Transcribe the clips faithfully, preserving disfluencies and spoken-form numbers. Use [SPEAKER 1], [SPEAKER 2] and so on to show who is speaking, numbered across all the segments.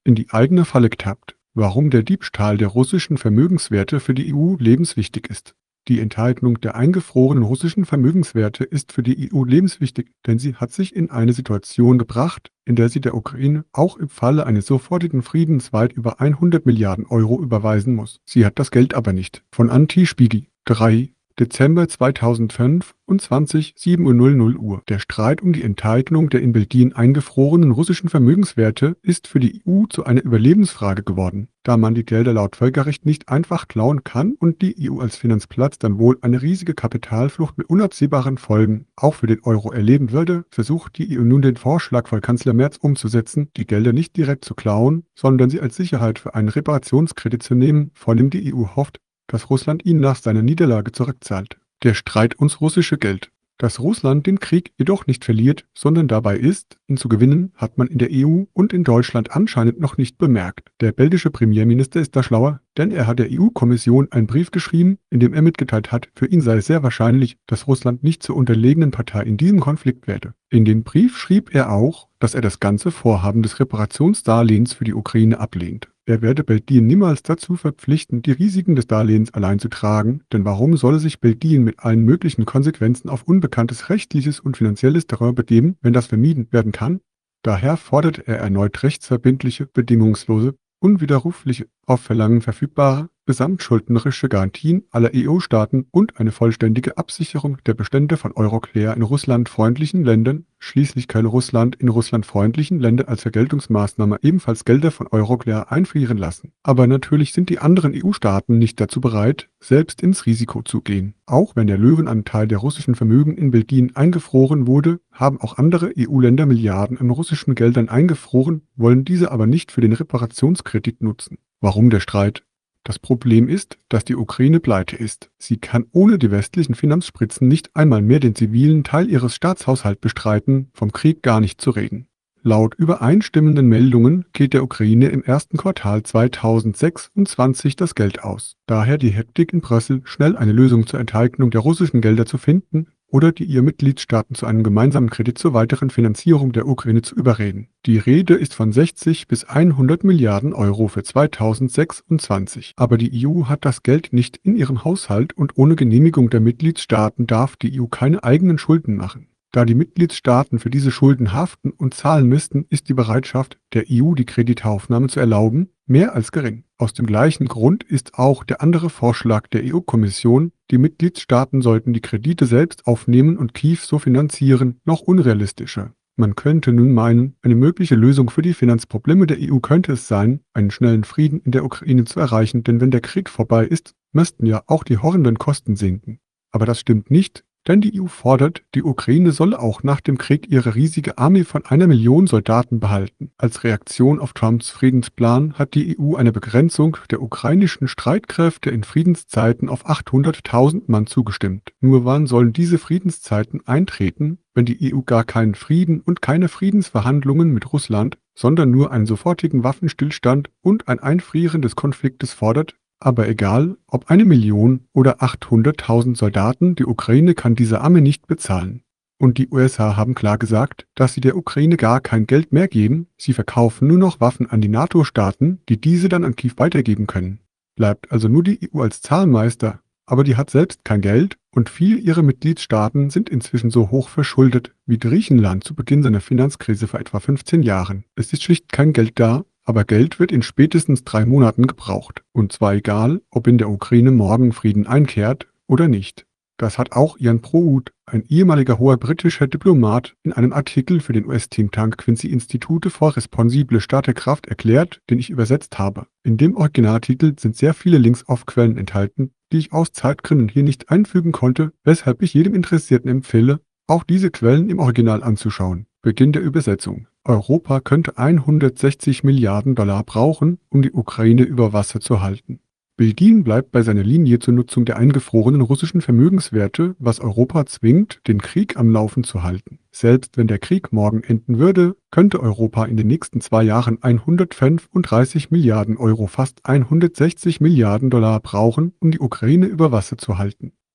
[SPEAKER 1] in die eigene Falle getappt. Warum der Diebstahl der russischen Vermögenswerte für die E U lebenswichtig ist. Die Enteignung der eingefrorenen russischen Vermögenswerte ist für die E U lebenswichtig, denn sie hat sich in eine Situation gebracht, in der sie der Ukraine auch im Falle eines sofortigen Friedens weit über hundert Milliarden Euro überweisen muss. Sie hat das Geld aber nicht. Von Anti-Spiegel. drei. Dezember zweitausendfünfundzwanzig, sieben Uhr null null Uhr. Der Streit um die Enteignung der in Belgien eingefrorenen russischen Vermögenswerte ist für die E U zu einer Überlebensfrage geworden, da man die Gelder laut Völkerrecht nicht einfach klauen kann und die E U als Finanzplatz dann wohl eine riesige Kapitalflucht mit unabsehbaren Folgen auch für den Euro erleben würde, versucht die E U nun den Vorschlag von Kanzler Merz umzusetzen, die Gelder nicht direkt zu klauen, sondern sie als Sicherheit für einen Reparationskredit zu nehmen, von dem die E U hofft, dass Russland ihn nach seiner Niederlage zurückzahlt. Der Streit ums russische Geld. Dass Russland den Krieg jedoch nicht verliert, sondern dabei ist, ihn zu gewinnen, hat man in der E U und in Deutschland anscheinend noch nicht bemerkt. Der belgische Premierminister ist da schlauer, denn er hat der E U-Kommission einen Brief geschrieben, in dem er mitgeteilt hat, für ihn sei es sehr wahrscheinlich, dass Russland nicht zur unterlegenen Partei in diesem Konflikt werde. In dem Brief schrieb er auch, dass er das ganze Vorhaben des Reparationsdarlehens für die Ukraine ablehnt. Er werde Belgien niemals dazu verpflichten, die Risiken des Darlehens allein zu tragen, denn warum solle sich Belgien mit allen möglichen Konsequenzen auf unbekanntes rechtliches und finanzielles Terrain begeben, wenn das vermieden werden kann? Daher fordert er erneut rechtsverbindliche, bedingungslose, unwiderrufliche, auf Verlangen verfügbare, gesamtschuldnerische Garantien aller E U-Staaten und eine vollständige Absicherung der Bestände von Euroclear in russlandfreundlichen Ländern. Schließlich könne Russland in russlandfreundlichen Ländern als Vergeltungsmaßnahme ebenfalls Gelder von Euroclear einfrieren lassen. Aber natürlich sind die anderen E U-Staaten nicht dazu bereit, selbst ins Risiko zu gehen. Auch wenn der Löwenanteil der russischen Vermögen in Belgien eingefroren wurde, haben auch andere E U-Länder Milliarden an russischen Geldern eingefroren, wollen diese aber nicht für den Reparationskredit nutzen. Warum der Streit? Das Problem ist, dass die Ukraine pleite ist. Sie kann ohne die westlichen Finanzspritzen nicht einmal mehr den zivilen Teil ihres Staatshaushalts bestreiten, vom Krieg gar nicht zu reden. Laut übereinstimmenden Meldungen geht der Ukraine im ersten Quartal zweitausendsechsundzwanzig das Geld aus. Daher die Hektik in Brüssel, schnell eine Lösung zur Enteignung der russischen Gelder zu finden oder die ihr Mitgliedstaaten zu einem gemeinsamen Kredit zur weiteren Finanzierung der Ukraine zu überreden. Die Rede ist von sechzig bis hundert Milliarden Euro für zweitausendsechsundzwanzig. Aber die E U hat das Geld nicht in ihrem Haushalt und ohne Genehmigung der Mitgliedstaaten darf die E U keine eigenen Schulden machen. Da die Mitgliedstaaten für diese Schulden haften und zahlen müssten, ist die Bereitschaft der E U, die Kreditaufnahme zu erlauben, mehr als gering. Aus dem gleichen Grund ist auch der andere Vorschlag der E U-Kommission, die Mitgliedstaaten sollten die Kredite selbst aufnehmen und Kiew so finanzieren, noch unrealistischer. Man könnte nun meinen, eine mögliche Lösung für die Finanzprobleme der E U könnte es sein, einen schnellen Frieden in der Ukraine zu erreichen, denn wenn der Krieg vorbei ist, müssten ja auch die horrenden Kosten sinken. Aber das stimmt nicht. Denn die E U fordert, die Ukraine solle auch nach dem Krieg ihre riesige Armee von einer Million Soldaten behalten. Als Reaktion auf Trumps Friedensplan hat die E U eine Begrenzung der ukrainischen Streitkräfte in Friedenszeiten auf achthunderttausend Mann zugestimmt. Nur wann sollen diese Friedenszeiten eintreten, wenn die E U gar keinen Frieden und keine Friedensverhandlungen mit Russland, sondern nur einen sofortigen Waffenstillstand und ein Einfrieren des Konfliktes fordert? Aber egal, ob eine Million oder achthunderttausend Soldaten, die Ukraine kann diese Armee nicht bezahlen. Und die U S A haben klar gesagt, dass sie der Ukraine gar kein Geld mehr geben, sie verkaufen nur noch Waffen an die NATO-Staaten, die diese dann an Kiew weitergeben können. Bleibt also nur die E U als Zahlmeister, aber die hat selbst kein Geld und viele ihrer Mitgliedstaaten sind inzwischen so hoch verschuldet wie Griechenland zu Beginn seiner Finanzkrise vor etwa fünfzehn Jahren. Es ist schlicht kein Geld da. Aber Geld wird in spätestens drei Monaten gebraucht. Und zwar egal, ob in der Ukraine morgen Frieden einkehrt oder nicht. Das hat auch Ian Prout, ein ehemaliger hoher britischer Diplomat, in einem Artikel für den U S-Think-Tank Quincy Institute for Responsible Staaterkraft erklärt, den ich übersetzt habe. In dem Originalartikel sind sehr viele Links auf Quellen enthalten, die ich aus Zeitgründen hier nicht einfügen konnte, weshalb ich jedem Interessierten empfehle, auch diese Quellen im Original anzuschauen. Beginn der Übersetzung. Europa könnte hundertsechzig Milliarden Dollar brauchen, um die Ukraine über Wasser zu halten. Belgien bleibt bei seiner Linie zur Nutzung der eingefrorenen russischen Vermögenswerte, was Europa zwingt, den Krieg am Laufen zu halten. Selbst wenn der Krieg morgen enden würde, könnte Europa in den nächsten zwei Jahren hundertfünfunddreißig Milliarden Euro, fast hundertsechzig Milliarden Dollar brauchen, um die Ukraine über Wasser zu halten.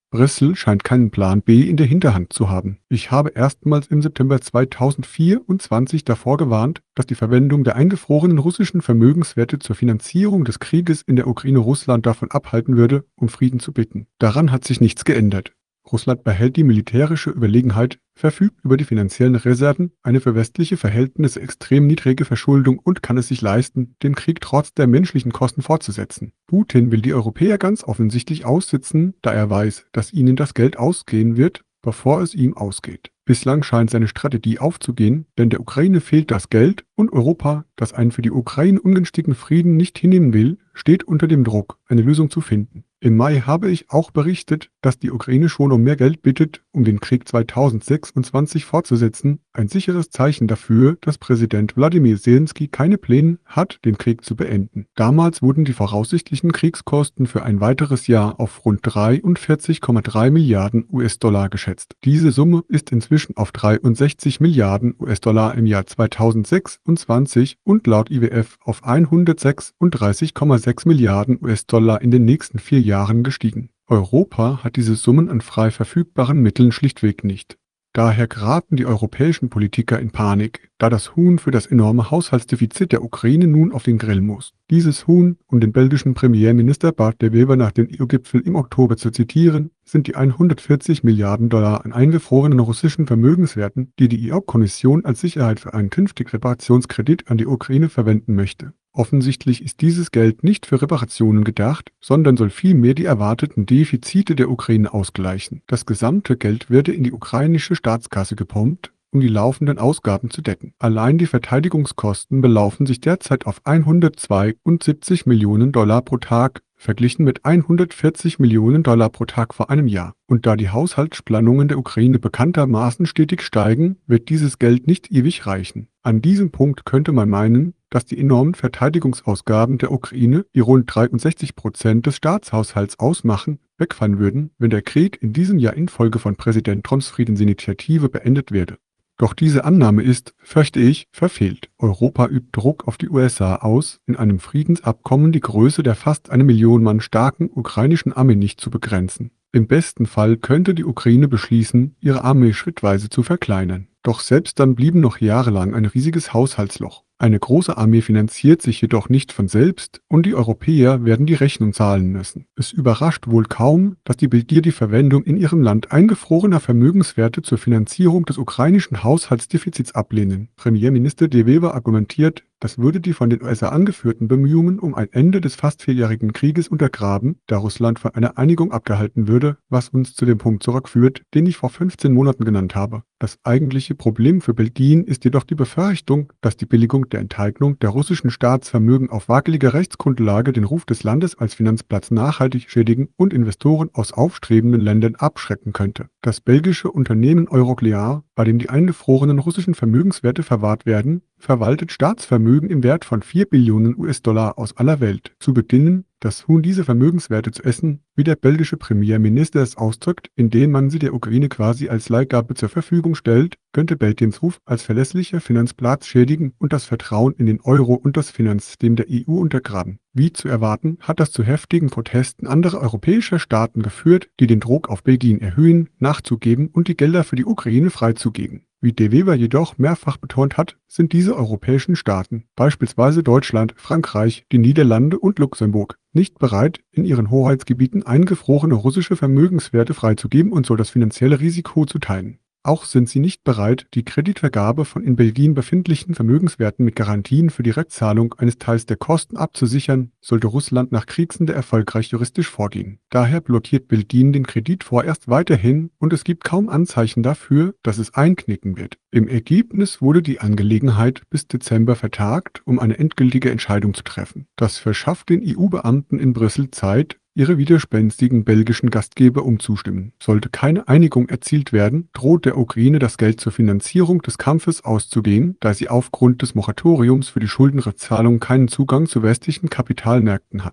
[SPEAKER 1] Brüssel scheint keinen Plan B in der Hinterhand zu haben. Ich habe erstmals im September zweitausendvierundzwanzig davor gewarnt, dass die Verwendung der eingefrorenen russischen Vermögenswerte zur Finanzierung des Krieges in der Ukraine Russland davon abhalten würde, um Frieden zu bitten. Daran hat sich nichts geändert. Russland behält die militärische Überlegenheit, verfügt über die finanziellen Reserven, eine für westliche Verhältnisse extrem niedrige Verschuldung und kann es sich leisten, den Krieg trotz der menschlichen Kosten fortzusetzen. Putin will die Europäer ganz offensichtlich aussitzen, da er weiß, dass ihnen das Geld ausgehen wird, bevor es ihm ausgeht. Bislang scheint seine Strategie aufzugehen, denn der Ukraine fehlt das Geld und Europa, das einen für die Ukraine ungünstigen Frieden nicht hinnehmen will, steht unter dem Druck, eine Lösung zu finden. Im Mai habe ich auch berichtet, dass die Ukraine schon um mehr Geld bittet, um den Krieg zweitausendsechsundzwanzig fortzusetzen, ein sicheres Zeichen dafür, dass Präsident Wladimir Selenskyj keine Pläne hat, den Krieg zu beenden. Damals wurden die voraussichtlichen Kriegskosten für ein weiteres Jahr auf rund dreiundvierzig Komma drei Milliarden U S-Dollar geschätzt. Diese Summe ist inzwischen auf dreiundsechzig Milliarden U S-Dollar im Jahr zweitausendsechsundzwanzig und laut I W F auf hundertsechsunddreißig Komma sechs Milliarden U S-Dollar in den nächsten vier Jahren gestiegen. Europa hat diese Summen an frei verfügbaren Mitteln schlichtweg nicht. Daher geraten die europäischen Politiker in Panik, da das Huhn für das enorme Haushaltsdefizit der Ukraine nun auf den Grill muss. Dieses Huhn, um den belgischen Premierminister Bart de Wever nach dem E U-Gipfel im Oktober zu zitieren, sind die hundertvierzig Milliarden Dollar an eingefrorenen russischen Vermögenswerten, die die E U-Kommission als Sicherheit für einen künftigen Reparationskredit an die Ukraine verwenden möchte. Offensichtlich ist dieses Geld nicht für Reparationen gedacht, sondern soll vielmehr die erwarteten Defizite der Ukraine ausgleichen. Das gesamte Geld werde in die ukrainische Staatskasse gepumpt, um die laufenden Ausgaben zu decken. Allein die Verteidigungskosten belaufen sich derzeit auf hundertzweiundsiebzig Millionen Dollar pro Tag, verglichen mit hundertvierzig Millionen Dollar pro Tag vor einem Jahr. Und da die Haushaltsplanungen der Ukraine bekanntermaßen stetig steigen, wird dieses Geld nicht ewig reichen. An diesem Punkt könnte man meinen, dass die enormen Verteidigungsausgaben der Ukraine, die rund dreiundsechzig Prozent des Staatshaushalts ausmachen, wegfallen würden, wenn der Krieg in diesem Jahr infolge von Präsident Trumps Friedensinitiative beendet werde. Doch diese Annahme ist, fürchte ich, verfehlt. Europa übt Druck auf die U S A aus, in einem Friedensabkommen die Größe der fast eine Million Mann starken ukrainischen Armee nicht zu begrenzen. Im besten Fall könnte die Ukraine beschließen, ihre Armee schrittweise zu verkleinern. Doch selbst dann blieben noch jahrelang ein riesiges Haushaltsloch. Eine große Armee finanziert sich jedoch nicht von selbst und die Europäer werden die Rechnung zahlen müssen. Es überrascht wohl kaum, dass die Belgier die Verwendung in ihrem Land eingefrorener Vermögenswerte zur Finanzierung des ukrainischen Haushaltsdefizits ablehnen. Premierminister de Wever argumentiert, das würde die von den U S A angeführten Bemühungen um ein Ende des fast vierjährigen Krieges untergraben, da Russland von einer Einigung abgehalten würde, was uns zu dem Punkt zurückführt, den ich vor fünfzehn Monaten genannt habe. Das eigentliche Problem für Belgien ist jedoch die Befürchtung, dass die Billigung der Enteignung der russischen Staatsvermögen auf wageliger Rechtsgrundlage den Ruf des Landes als Finanzplatz nachhaltig schädigen und Investoren aus aufstrebenden Ländern abschrecken könnte. Das belgische Unternehmen Euroclear, bei dem die eingefrorenen russischen Vermögenswerte verwahrt werden, verwaltet Staatsvermögen im Wert von vier Billionen U S-Dollar aus aller Welt. Zu beginnen, das Huhn diese Vermögenswerte zu essen, wie der belgische Premierminister es ausdrückt, indem man sie der Ukraine quasi als Leihgabe zur Verfügung stellt, könnte Belgiens Ruf als verlässlicher Finanzplatz schädigen und das Vertrauen in den Euro und das Finanzsystem der E U untergraben. Wie zu erwarten, hat das zu heftigen Protesten anderer europäischer Staaten geführt, die den Druck auf Belgien erhöhen, nachzugeben und die Gelder für die Ukraine freizugeben. Wie de Wever jedoch mehrfach betont hat, sind diese europäischen Staaten, beispielsweise Deutschland, Frankreich, die Niederlande und Luxemburg, nicht bereit, in ihren Hoheitsgebieten eingefrorene russische Vermögenswerte freizugeben und so das finanzielle Risiko zu teilen. Auch sind sie nicht bereit, die Kreditvergabe von in Belgien befindlichen Vermögenswerten mit Garantien für die Rückzahlung eines Teils der Kosten abzusichern, sollte Russland nach Kriegsende erfolgreich juristisch vorgehen. Daher blockiert Belgien den Kredit vorerst weiterhin und es gibt kaum Anzeichen dafür, dass es einknicken wird. Im Ergebnis wurde die Angelegenheit bis Dezember vertagt, um eine endgültige Entscheidung zu treffen. Das verschafft den E U-Beamten in Brüssel Zeit, ihre widerspenstigen belgischen Gastgeber umzustimmen. Sollte keine Einigung erzielt werden, droht der Ukraine das Geld zur Finanzierung des Kampfes auszugehen, da sie aufgrund des Moratoriums für die Schuldenrückzahlung keinen Zugang zu westlichen Kapitalmärkten hat.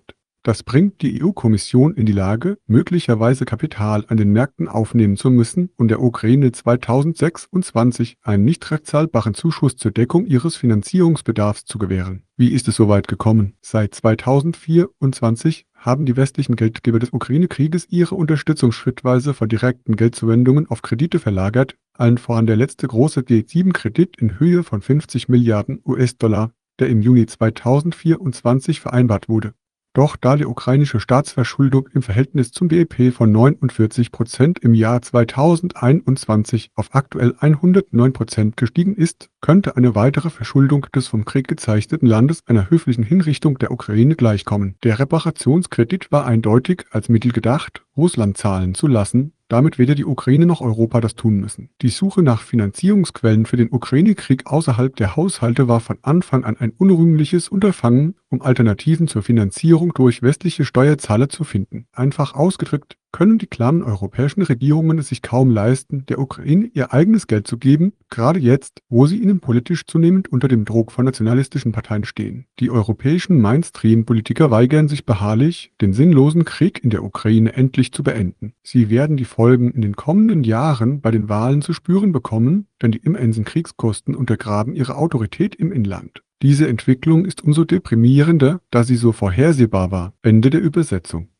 [SPEAKER 1] Das bringt die E U-Kommission in die Lage, möglicherweise Kapital an den Märkten aufnehmen zu müssen und der Ukraine zweitausendsechsundzwanzig einen nicht rückzahlbaren Zuschuss zur Deckung ihres Finanzierungsbedarfs zu gewähren. Wie ist es soweit gekommen? Seit zweitausendvierundzwanzig haben die westlichen Geldgeber des Ukraine-Krieges ihre Unterstützung schrittweise von direkten Geldzuwendungen auf Kredite verlagert, allen voran der letzte große G sieben Kredit in Höhe von fünfzig Milliarden U S-Dollar, der im Juni zweitausendvierundzwanzig vereinbart wurde. Doch da die ukrainische Staatsverschuldung im Verhältnis zum B I P von neunundvierzig Prozent im Jahr zweitausendeinundzwanzig auf aktuell hundertneun Prozent gestiegen ist, könnte eine weitere Verschuldung des vom Krieg gezeichneten Landes einer höflichen Hinrichtung der Ukraine gleichkommen. Der Reparationskredit war eindeutig als Mittel gedacht, Russland zahlen zu lassen, damit weder die Ukraine noch Europa das tun müssen. Die Suche nach Finanzierungsquellen für den Ukraine-Krieg außerhalb der Haushalte war von Anfang an ein unrühmliches Unterfangen, um Alternativen zur Finanzierung durch westliche Steuerzahler zu finden. Einfach ausgedrückt, können die kleinen europäischen Regierungen es sich kaum leisten, der Ukraine ihr eigenes Geld zu geben, gerade jetzt, wo sie ihnen politisch zunehmend unter dem Druck von nationalistischen Parteien stehen. Die europäischen Mainstream-Politiker weigern sich beharrlich, den sinnlosen Krieg in der Ukraine endlich zu beenden. Sie werden die Folgen in den kommenden Jahren bei den Wahlen zu spüren bekommen, denn die immensen Kriegskosten untergraben ihre Autorität im Inland. Diese Entwicklung ist umso deprimierender, da sie so vorhersehbar war. Ende der Übersetzung.